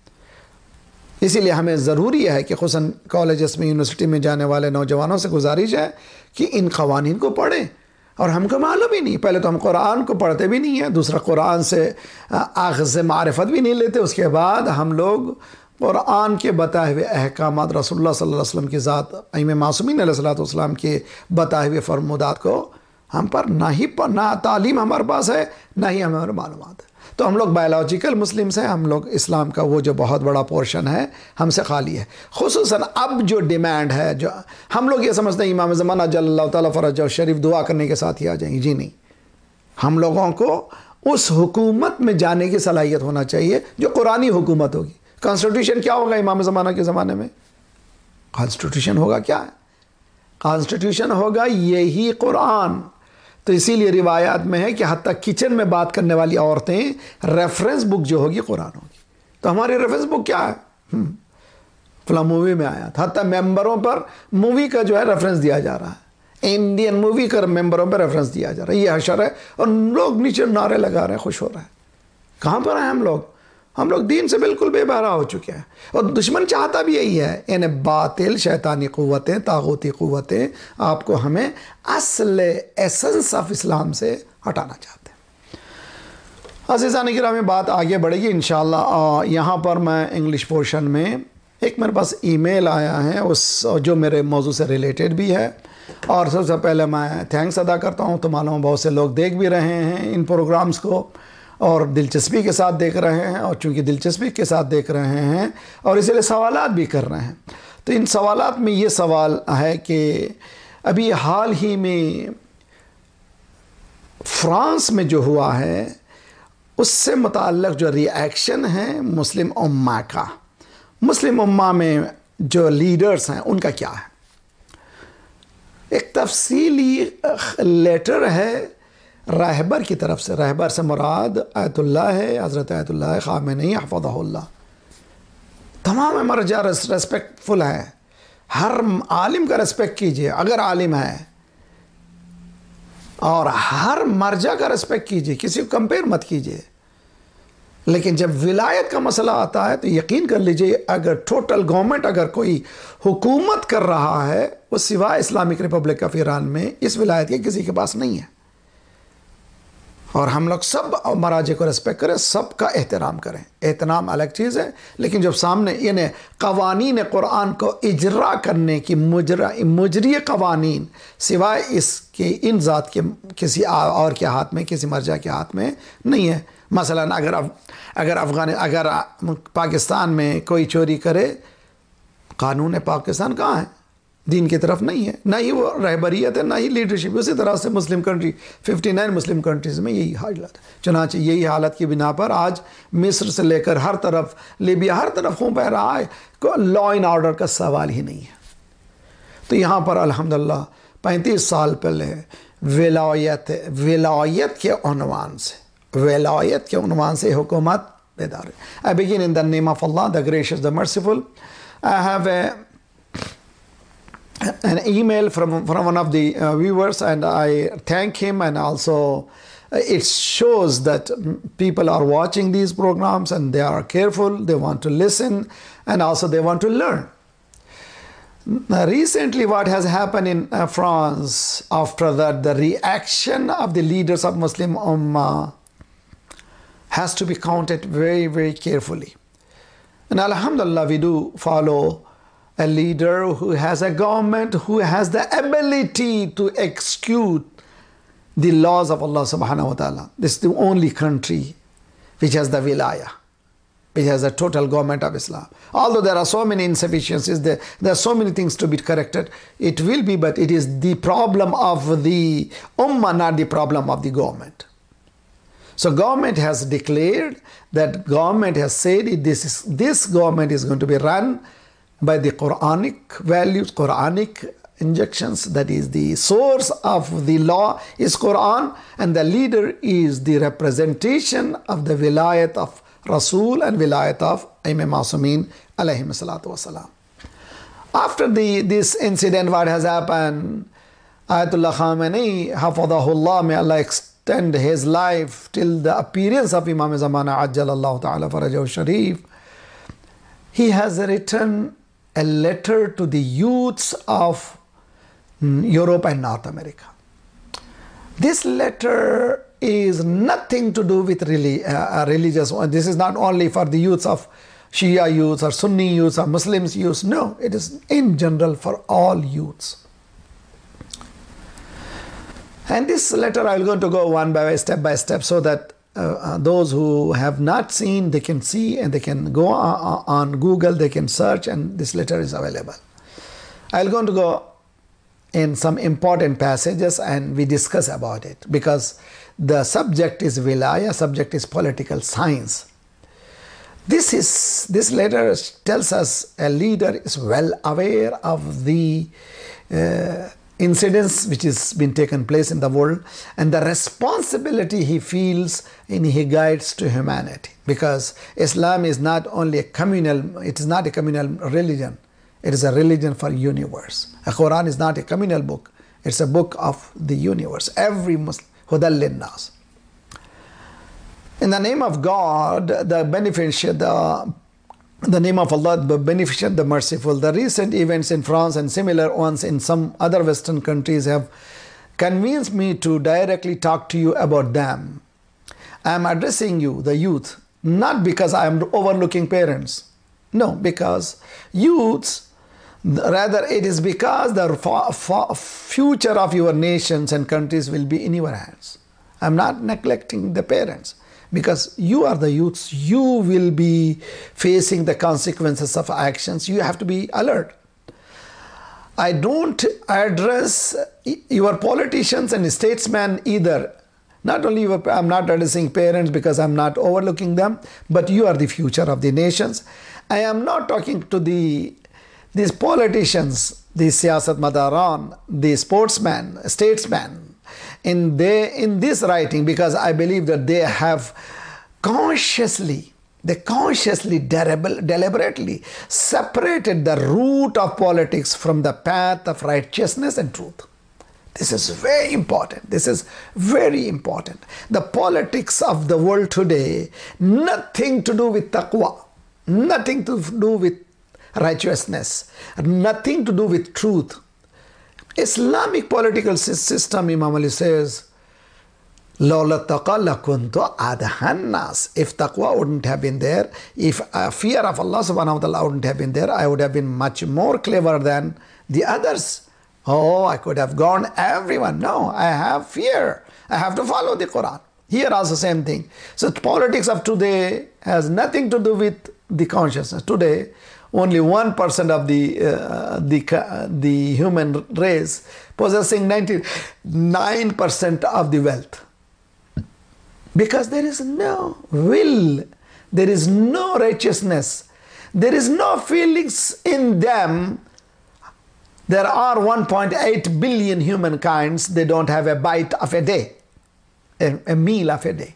A: اسی لیے ہمیں ضروری ہے کہ خصوصاً کالجز میں، یونیورسٹی میں جانے والے نوجوانوں سے گزارش ہے کہ ان قوانین کو پڑھیں. اور ہم کو معلوم ہی نہیں، پہلے تو ہم قرآن کو پڑھتے بھی نہیں ہیں، دوسرا قرآن سے اخذ معرفت بھی نہیں لیتے. اس کے بعد ہم لوگ قرآن کے بتائے ہوئے احکامات، رسول اللہ صلی اللہ علیہ وسلم کی ذات، ائمہ معصومین علیہ الصلوۃ والسلام کے بتائے ہوئے فرمودات کو ہم پر نہ ہی نہ تعلیم ہمارے پاس ہے، نہ ہی ہمارے معلومات ہے. تو ہم لوگ بایولوجیکل مسلمس ہیں، ہم لوگ اسلام کا وہ جو بہت بڑا پورشن ہے ہم سے خالی ہے. خصوصاً اب جو ڈیمانڈ ہے، جو ہم لوگ یہ سمجھتے ہیں امام زمانہ جل اللہ تعالیٰ فرجہ شریف دعا کرنے کے ساتھ ہی آ جائیں گے. جی نہیں، ہم لوگوں کو اس حکومت میں جانے کی صلاحیت ہونا چاہیے جو قرآنی حکومت ہوگی. کانسٹیٹیوشن کیا ہوگا امام زمانہ کے زمانے میں؟ کانسٹیٹیوشن ہوگا کیا ہے؟ کانسٹیٹیوشن ہوگا یہی قرآن. تو اسی لیے روایات میں ہے کہ حتیٰ کچن میں بات کرنے والی عورتیں ریفرنس بک جو ہوگی قرآن ہوگی. تو ہماری ریفرنس بک کیا ہے؟ فلاں مووی میں آیا تھا، حتیٰ ممبروں پر مووی کا جو ہے ریفرنس دیا جا رہا ہے، انڈین مووی کا ممبروں پر ریفرنس دیا جا رہا ہے. یہ حشر ہے، اور لوگ نیچے نعرے لگا رہے ہیں، خوش ہو رہے ہیں. کہاں پر ہیں ہم لوگ؟ ہم لوگ دین سے بالکل بے بہرا ہو چکے ہیں. اور دشمن چاہتا بھی یہی ہے، یعنی باطل شیطانی قوتیں، طاغوتی قوتیں آپ کو ہمیں اصل ایسنس آف اسلام سے ہٹانا چاہتے ہیں. عزیزان گرامی، بات آگے بڑھے گی انشاءاللہ. یہاں پر میں انگلش پورشن میں ایک میرے پاس ای میل آیا ہے، اس جو میرے موضوع سے ریلیٹڈ بھی ہے. اور سب سے پہلے میں تھینکس ادا کرتا ہوں. تو معلوم بہت سے لوگ دیکھ بھی رہے ہیں ان پروگرامز کو، اور دلچسپی کے ساتھ دیکھ رہے ہیں، اور چونکہ دلچسپی کے ساتھ دیکھ رہے ہیں اور اس لیے سوالات بھی کر رہے ہیں. تو ان سوالات میں یہ سوال ہے کہ ابھی حال ہی میں فرانس میں جو ہوا ہے اس سے متعلق جو ری ایکشن ہے مسلم امہ کا، مسلم امہ میں جو لیڈرز ہیں ان کا کیا ہے. ایک تفصیلی لیٹر ہے رہبر کی طرف سے. رہبر سے مراد آیت اللہ ہے، حضرت آیت اللہ خامنئی حفظہ اللہ. تمام مرجع ریسپیکٹ فل ہے، ہر عالم کا ریسپیکٹ کیجئے اگر عالم ہے، اور ہر مرجع کا ریسپیکٹ کیجئے، کسی کو کمپیر مت کیجئے. لیکن جب ولایت کا مسئلہ آتا ہے تو یقین کر لیجئے اگر ٹوٹل گورنمنٹ اگر کوئی حکومت کر رہا ہے وہ سوائے اسلامک ریپبلک آف ایران میں اس ولایت کے کسی کے پاس نہیں ہے. اور ہم لوگ سب مراجع کو ریسپیکٹ کریں، سب کا احترام کریں. احترام الگ چیز ہے، لیکن جب سامنے یعنی قوانین قرآن کو اجرا کرنے کی مجرا مجری قوانین سوائے اس کے ان ذات کے کسی اور کے ہاتھ میں، کسی مرجع کے ہاتھ میں نہیں ہے. مثلا اگر اگر افغان اگر پاکستان میں کوئی چوری کرے، قانون پاکستان کہاں ہے؟ دین کی طرف نہیں ہے، نہ ہی وہ رہبریت ہے، نہ ہی لیڈرشپ. اسی طرح سے Muslim country fifty nine Muslim countries میں یہی حالت ہے. چنانچہ یہی حالت کی بنا پر آج مصر سے لے کر ہر طرف، لیبیا، ہر طرف خون بہہ رہا ہے. لا اینڈ آرڈر کا سوال ہی نہیں ہے. تو یہاں پر الحمدللہ پینتیس سال پہلے ولایت ولایت کے عنوان سے ولایت کے عنوان سے حکومت بیدار ہے. I begin in the name of Allah, the gracious, the merciful. I have a an email from, from one of the uh, viewers, and I thank him, and also uh, it shows that people are watching these programs and they are careful, they want to listen, and also they want to learn. Now, recently, what has happened in uh, France, after that, the reaction of the leaders of Muslim Ummah has to be counted very, very carefully. And Alhamdulillah, we do follow a leader who has a government who has the ability to execute the laws of Allah subhanahu wa ta'ala. This is the only country which has the wilayah, which has a total government of Islam. Although there are so many insufficiencies, there, there are so many things to be corrected, it will be, but it is the problem of the ummah, not the problem of the government. So government has declared that government has said this, is, this government is going to be run by the Quranic values, Quranic injections, that is the source of the law is Quran, and the leader is the representation of the wilayat of Rasul and wilayat of Imam Masumin alayhi salatu wasalam. After the, this incident, what has happened, Ayatollah Khamenei, hafadahullah, may Allah extend his life till the appearance of Imam Zamana Ajjalallahu ta'ala farajahu sharif, he has written a letter to the youths of Europe and North America. This letter is nothing to do with really, uh, religious. This is not only for the youths of Shia youths or Sunni youths or Muslims youths. No, it is in general for all youths. And this letter I will going to go one by one, step by step, so that uh, those who have not seen, they can see, and they can go on, on Google, they can search, and this letter is available. I will going to go in some important passages and we discuss about it, because the subject is wilaya, subject is political science. This is this letter tells us a leader is well aware of the uh, incidents which has been taken place in the world and the responsibility he feels in his guides to humanity, because Islam is not only a communal, it is not a communal religion. It is a religion for universe. A Quran is not a communal book. It's a book of the universe. Every Muslim, Hudal Linnas. In the name of God, the beneficent, the, the name of Allah, the beneficent, the merciful. The recent events in France and similar ones in some other Western countries have convinced me to directly talk to you about them. I am addressing you, the youth, not because I am overlooking parents. No, because youths, rather it is because the future of your nations and countries will be in your hands. I am not neglecting the parents, because you are the youths. You will be facing the consequences of actions. You have to be alert. I don't address your politicians and statesmen either. Not only I am not addressing parents because I am not overlooking them, but you are the future of the nations. I am not talking to the these politicians, the siyasat madaran, the sportsmen, statesmen, in they in this writing, because I believe that they have consciously, they consciously, deliberately separated the root of politics from the path of righteousness and truth. This is very important. This is very important. The politics of the world today, nothing to do with taqwa, nothing to do with righteousness, nothing to do with truth. Islamic political system, Imam Ali says, Lawla taqwa lakuntu adhan nas. If taqwa wouldn't have been there, if uh, fear of Allah subhanahu wa ta'ala wouldn't have been there, I would have been much more clever than the others. Oh, I could have gone everyone. No, I have fear. I have to follow the Quran. Here also same thing. So politics of today has nothing to do with the consciousness. Today, only one percent of the, uh, the, uh, the human race possessing ninety-nine percent of the wealth. Because there is no will, there is no righteousness, there is no feelings in them. There are one point eight billion humankinds, they don't have a bite of a day, a, a meal of a day.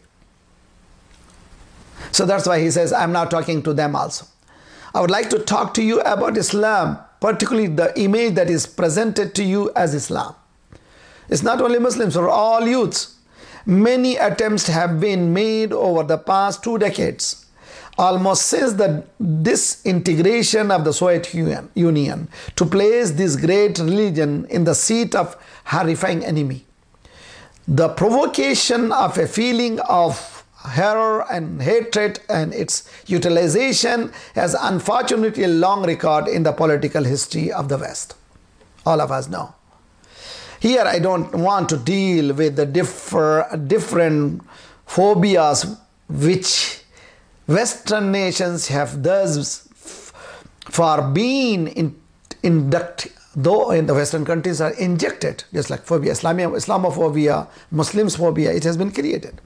A: So that's why he says, I'm not talking to them also. I would like to talk to you about Islam, particularly the image that is presented to you as Islam. It's not only Muslims, for all youths. Many attempts have been made over the past two decades. almost since the disintegration of the Soviet Union, to place this great religion in the seat of horrifying enemy. The provocation of a feeling of horror and hatred and its utilization has unfortunately a long record in the political history of the West. All of us know. Here I don't want to deal with the differ, different phobias which Western nations have thus for being in, inducted, though in the Western countries are injected, just like phobia, Islamia, Islamophobia, Muslims phobia, it has been created.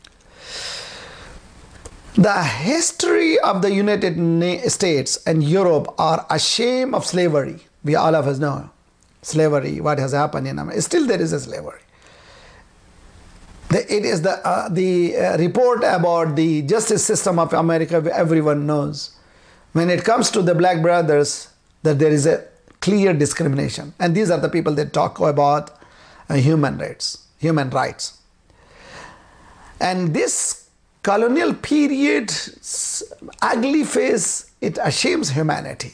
A: The history of the United States and Europe are ashamed of slavery. We all of us know slavery, what has happened in America. Still there is a slavery. It is the, uh, the uh, report about the justice system of America, everyone knows. When it comes to the black brothers, that there is a clear discrimination. And these are the people that talk about uh, human rights, human rights. And this colonial period, ugly face, it ashames humanity.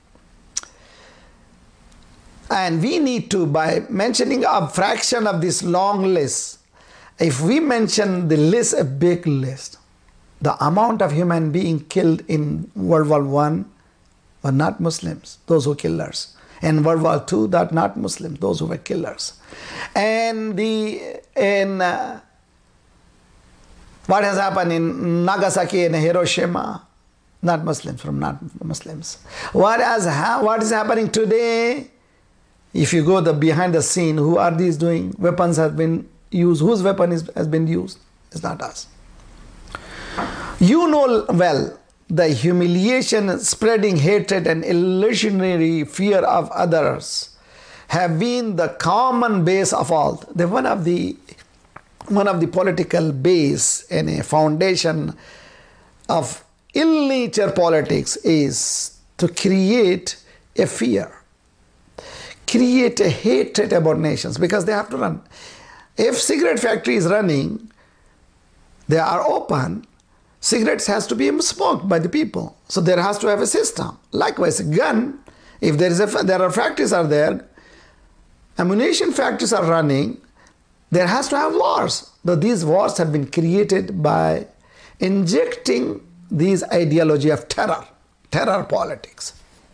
A: And we need to, by mentioning a fraction of this long list, if we mention the list, a big list, the amount of human beings killed in World War One were not Muslims, those who killers. In World War Two, that not Muslims, those who were killers. And the in uh, what has happened in Nagasaki and Hiroshima, not Muslims from not Muslims. What has what is happening today? If you go the behind the scene, who are these doing? Weapons have been used. Whose weapon is, has been used? It's not us. You know well the humiliation, spreading hatred and illusionary fear of others have been the common base of all. The one of the one of the political base and a foundation of ill-nature politics is to create a fear, create a hatred about nations, because they have to run. If cigarette factory is running, they are open, cigarettes has to be smoked by the people. So there has to have a system. Likewise, a gun, if there is a, there are factories are there, ammunition factories are running, there has to have wars. Though these wars have been created by injecting these ideology of terror, terror politics.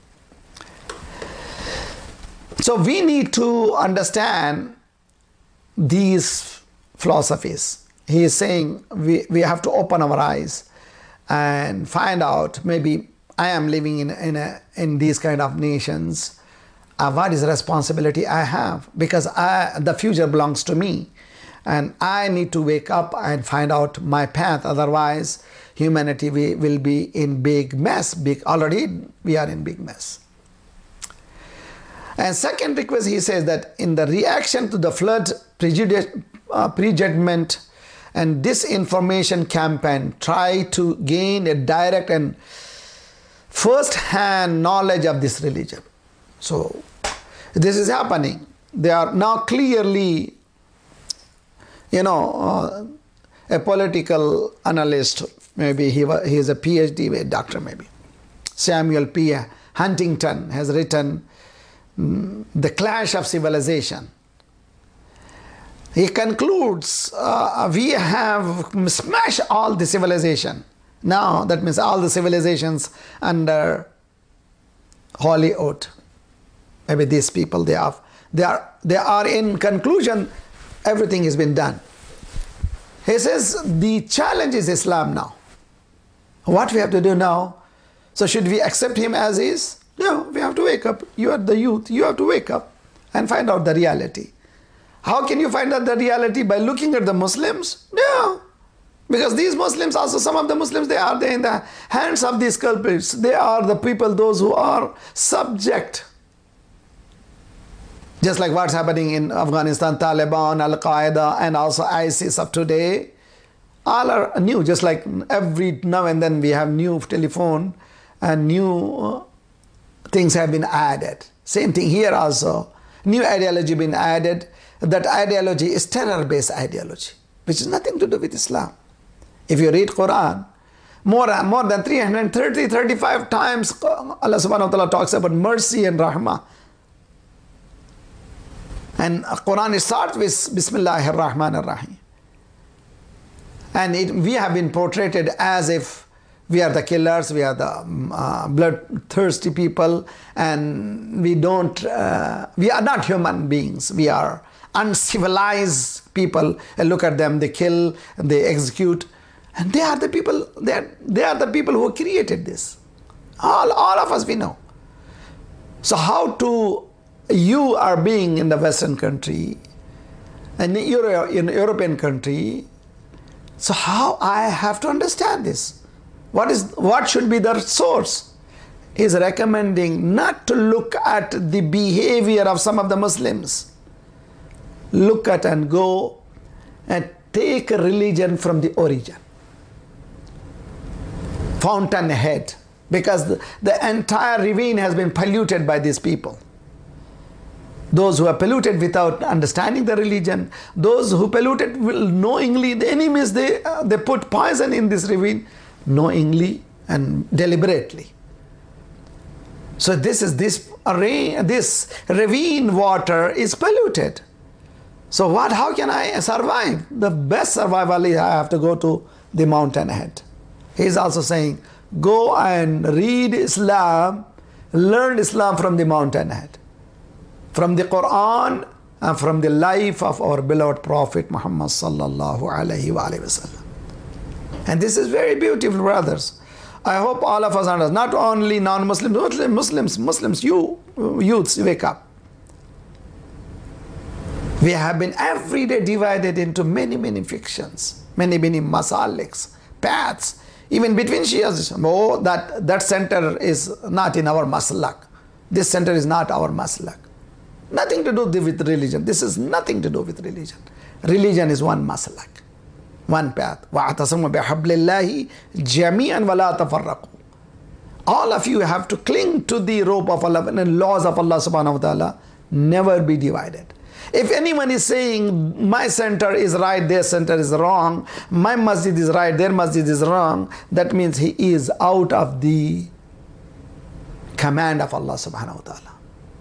A: So we need to understand these philosophies. He is saying we, we have to open our eyes and find out, maybe I am living in, in, a, in these kind of nations. Uh, what is the responsibility I have? Because I, the future belongs to me. And I need to wake up and find out my path. Otherwise, humanity will be in big mess. Big, already we are in big mess. And second request, he says that in the reaction to the flood, prejudice, uh, prejudgment and disinformation campaign, try to gain a direct and first-hand knowledge of this religion. So this is happening. They are now clearly, you know, uh, a political analyst, maybe he, he is a PhD, a doctor maybe. Samuel P. Huntington has written mm, The Clash of Civilization. He concludes, uh, we have smashed all the civilization. Now, that means all the civilizations under Holy Oath. Maybe these people, they are, they are, they are in conclusion, everything has been done. He says the challenge is Islam now. What we have to do now? So should we accept him as is? No, we have to wake up. You are the youth. You have to wake up and find out the reality. How can you find out the reality? By looking at the Muslims? No. Because these Muslims, also some of the Muslims, they are in the hands of these culprits. They are the people, those who are subject. Just like what's happening in Afghanistan, Taliban, Al-Qaeda, and also ISIS of today. All are new, just like every now and then we have new telephone and new things have been added. Same thing here also. New ideology been added. That ideology is terror-based ideology, which is nothing to do with Islam. If you read Quran, More, more than three hundred thirty, thirty-five times Allah subhanahu wa ta'ala talks about mercy and rahmah. And Quran starts with Bismillahir Rahmanir Rahim. And it, we have been portrayed as if we are the killers, we are the uh, bloodthirsty people, and we don't, uh, we are not human beings. We are uncivilized people. And look at them, they kill, they execute. And they are the people, they are, they are the people who created this. All, all of us we know. So how to, you are being in the Western country, and in Euro, in European country, so how I have to understand this? What is, what should be the source? He is recommending not to look at the behavior of some of the Muslims. Look at and go and take a religion from the origin. Fountainhead. Because the, the entire ravine has been polluted by these people. Those who are polluted without understanding the religion, those who polluted will knowingly, the enemies, they, uh, they put poison in this ravine, knowingly and deliberately. So this is this rain, this ravine water is polluted. So what? How can I survive? The best survival is I have to go to the mountainhead. He is also saying, go and read Islam, learn Islam from the mountainhead, from the Quran and from the life of our beloved Prophet Muhammad sallallahu alaihi wasallam. And this is very beautiful, brothers. I hope all of us understand, not only non-Muslims, Muslims, Muslims, Muslims, you youths, wake up. We have been every day divided into many, many fictions, many, many masaliks, paths, even between Shias. Oh, that, that center is not in our maslak. This center is not our maslak. Nothing to do with religion. This is nothing to do with religion. Religion is one maslak, one path. وَاعْتَصِمُوا بِحَبْلِ اللَّهِ جَمِيعًا وَلَا تَفَرَّقُوا. All of you have to cling to the rope of Allah and laws of Allah subhanahu wa ta'ala. Never be divided. If anyone is saying my center is right, their center is wrong, my masjid is right, their masjid is wrong, that means he is out of the command of Allah subhanahu wa ta'ala.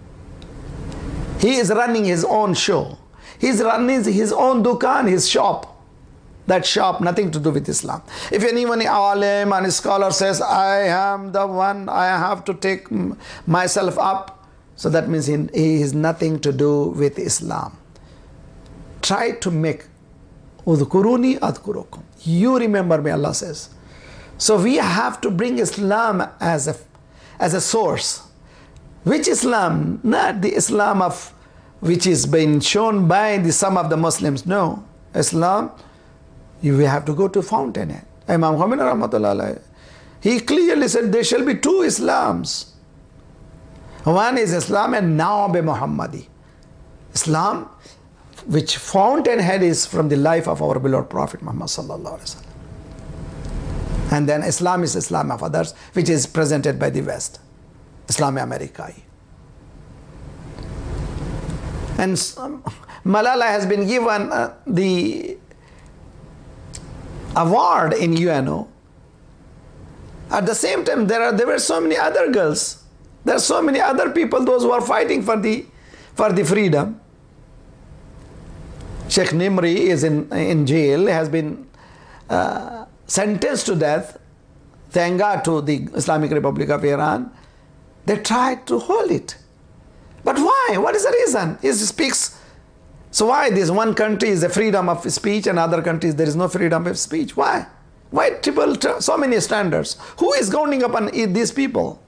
A: He is running his own show. He is running his own dukan, his shop. That shop, nothing to do with Islam. If anyone, alim and scholar says, I am the one, I have to take myself up, so that means he, he has nothing to do with Islam. Try to make udhkuruni adhkurukum. You remember me, Allah says. So we have to bring Islam as a, as a source. Which Islam? Not the Islam of which is being shown by the some of the Muslims. No. Islam, you have to go to Fountainhead. Imam Khomeini rahmatullah alayhi, he clearly said there shall be two Islams. One is Islam and now be Muhammadi. Islam, which Fountainhead is from the life of our beloved Prophet Muhammad sallallahu alaihi wasallam. And then Islam is Islam of others, which is presented by the West. Islam America. And Malala has been given uh, the award in U N O. At the same time, there are there were so many other girls. There are so many other people, those who are fighting for the for the freedom. Sheikh Nimri is in in jail, has been uh, sentenced to death. Thank God to the Islamic Republic of Iran. They tried to hold it. But why? What is the reason? He speaks. So why this one country is the freedom of speech and other countries there is no freedom of speech? Why? Why triple, so many standards? Who is governing upon these people?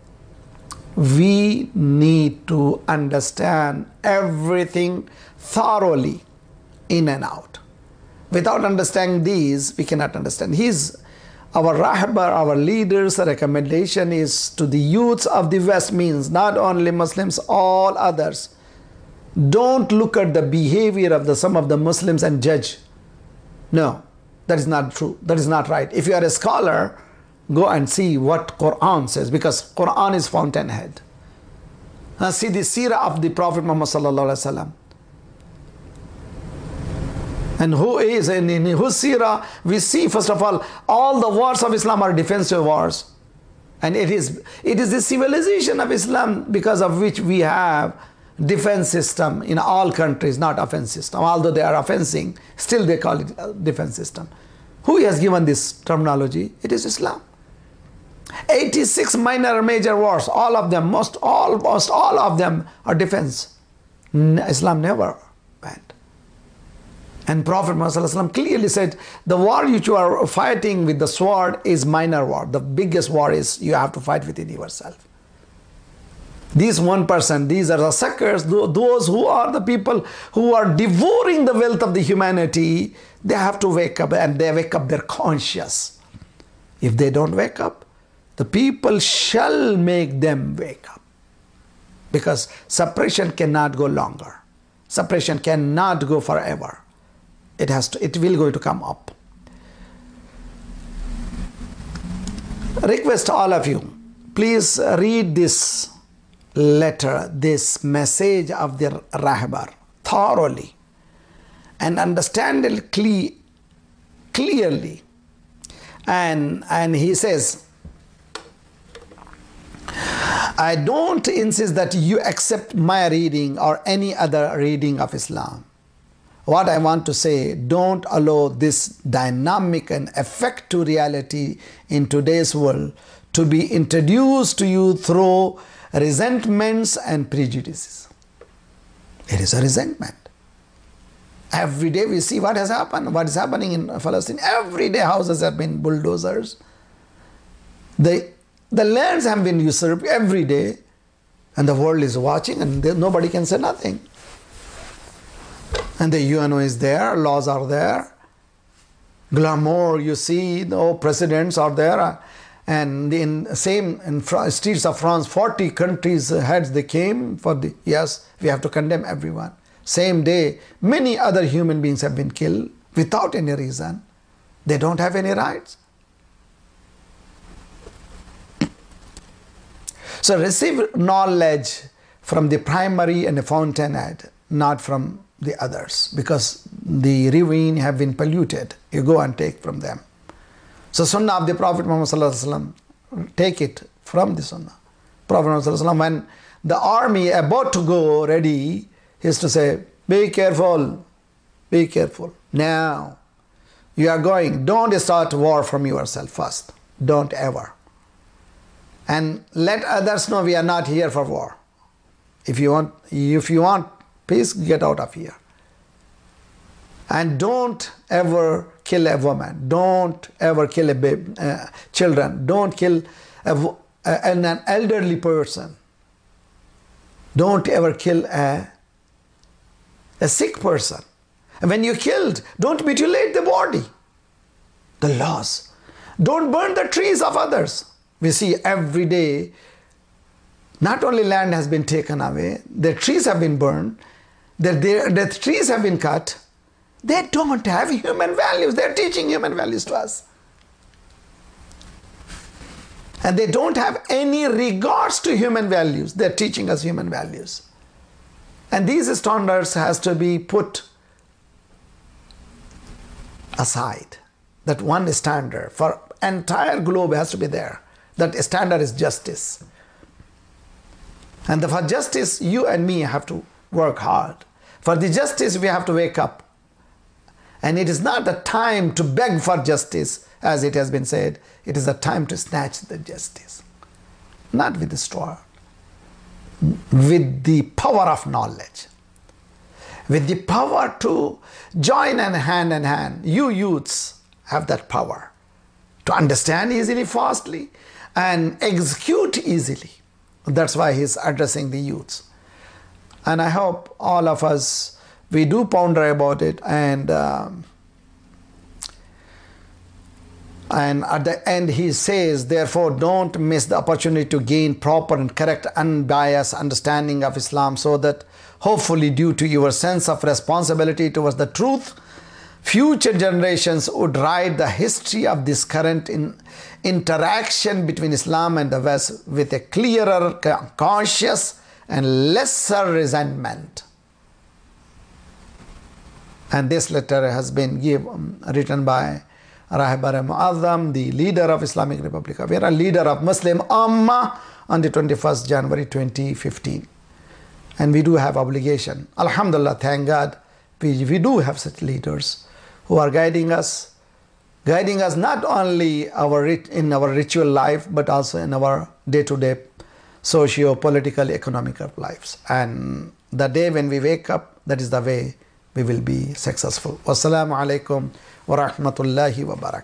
A: We need to understand everything thoroughly, in and out. Without understanding these, we cannot understand. His, our rahbar, our leaders' recommendation is to the youths of the West, means not only Muslims, all others. Don't look at the behavior of the some of the Muslims and judge. No, that is not true. That is not right. If you are a scholar, go and see what Quran says, because Quran is fountainhead. Now see the seerah of the Prophet Muhammad sallallahu alaihi wasallam. And who is, in, in whose seerah, we see, first of all, all the wars of Islam are defensive wars. And it is, it is the civilization of Islam because of which we have defense system in all countries, not offense system. Although they are offensing, still they call it a defense system. Who has given this terminology? It is Islam. eighty-six minor major wars, all of them, most, almost all of them are defense. Islam never banned. And Prophet Muhammad clearly said, the war which you are fighting with the sword is minor war. The biggest war is you have to fight within yourself. These one person, these are the suckers, those who are the people who are devouring the wealth of the humanity, they have to wake up, and they wake up their conscience. If they don't wake up, the people shall make them wake up. Because suppression cannot go longer. Suppression cannot go forever. It has to, it will go to come up. Request all of you, please read this letter, this message of the Rahbar thoroughly and understand it cle clearly. And, and he says, I don't insist that you accept my reading or any other reading of Islam. What I want to say, don't allow this dynamic and effective reality in today's world to be introduced to you through resentments and prejudices. It is a resentment. Every day we see what has happened, what is happening in Palestine. Every day houses have been bulldozers. The, the lands have been usurped every day, and the world is watching, and there, nobody can say nothing. And the U N O is there, laws are there. Glamour, you see, the presidents are there. And in same in streets of France, forty countries heads they came for the, yes, we have to condemn everyone. Same day, many other human beings have been killed without any reason. They don't have any rights. So receive knowledge from the primary and the fountainhead, not from the others, because the ravine have been polluted. You go and take from them. So Sunnah of the Prophet Muhammad Sallallahu Alaihi Wasallam, take it from the Sunnah. Prophet Muhammad Sallallahu Alaihi Wasallam, when the army about to go ready, he used to say, be careful, be careful. Now, you are going, don't start war from yourself first. Don't ever. And let others know we are not here for war. If you want, if you want peace, get out of here. And don't ever kill a woman. Don't ever kill a baby, uh, children. Don't kill a, uh, an, an elderly person. Don't ever kill a, a sick person. And when you killed, don't mutilate the body. The laws. Don't burn the trees of others. We see every day, not only land has been taken away, their trees have been burned, their, their, their trees have been cut. They don't have human values. They're teaching human values to us. And they don't have any regards to human values. They're teaching us human values. And these standards has to be put aside. That one standard for entire globe has to be there. That standard is justice. And for justice, you and me have to work hard. For the justice, we have to wake up. And it is not the time to beg for justice, as it has been said. It is the time to snatch the justice. Not with the sword. With the power of knowledge. With the power to join and hand in hand. You youths have that power to understand easily, fastly, and execute easily. That's why he's addressing the youths. And I hope all of us, we do ponder about it, and um, and at the end he says, therefore don't miss the opportunity to gain proper and correct unbiased understanding of Islam, so that hopefully due to your sense of responsibility towards the truth, future generations would write the history of this current in interaction between Islam and the West with a clearer conscience and lesser resentment. And this letter has been give, um, written by Rahibar Muazzam, the leader of Islamic Republic of Iran, leader of Muslim Ummah, on the twenty-first of January twenty fifteen. And we do have obligation. Alhamdulillah, thank God, we, we do have such leaders who are guiding us, guiding us not only our in our ritual life, but also in our day-to-day socio-political, economical lives. And the day when we wake up, that is the way we will be successful. Wassalamu alaikum wa rahmatullahi wa barakatuh.